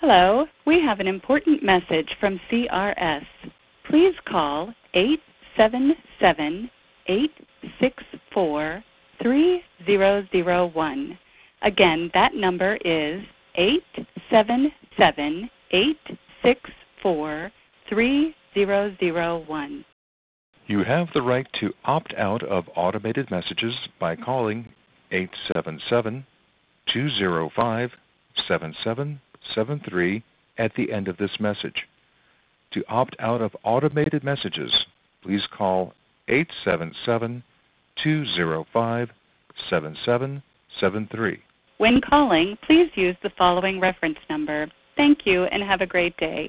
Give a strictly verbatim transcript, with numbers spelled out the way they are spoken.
Hello, we have an important message from C R S. Please call eight seven seven, eight six four, three zero zero one. Again, that number is eight seven seven, eight six four, three zero zero one. You have the right to opt out of automated messages by calling eight seven seven, two zero five, seven seven seven three at the end of this message. To opt out of automated messages, please call eight seven seven, two zero five, seven seven seven three. When calling, please use the following reference number. Thank you and have a great day.